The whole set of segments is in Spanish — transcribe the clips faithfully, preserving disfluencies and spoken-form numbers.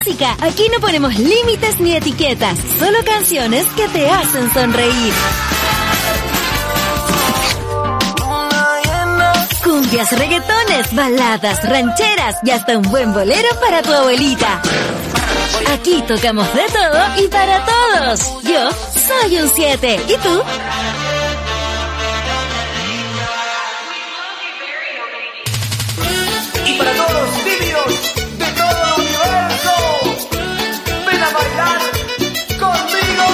música. Aquí no ponemos límites ni etiquetas, solo canciones que te hacen sonreír. Cumbias, reggaetones, baladas, rancheras y hasta un buen bolero para tu abuelita. Aquí tocamos de todo y para todos. Yo soy un siete. ¿Y tú? Y para todos los niños de todo el universo, ven a bailar conmigo.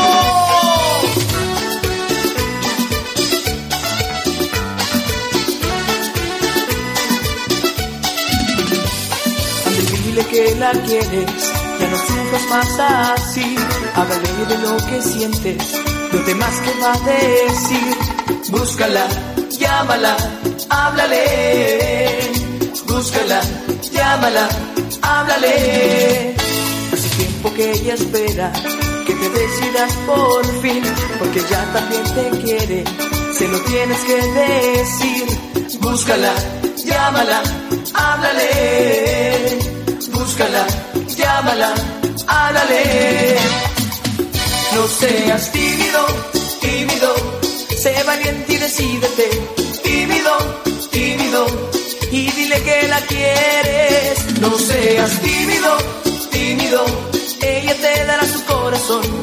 Ande, dile que la quieres, ya no sufras más así. Háblale de lo que sientes, los demás que va a decir. Búscala, llámala, háblale. Búscala, llámala, háblale. Hace tiempo que ella espera que te decidas por fin, porque ya también te quiere, se lo tienes que decir. Búscala, llámala, háblale. Búscala, llámala, háblale. No seas tímido, tímido, sé valiente y decídete. Tímido, tímido, y dile que la quieres. No seas tímido, tímido, ella te dará su corazón.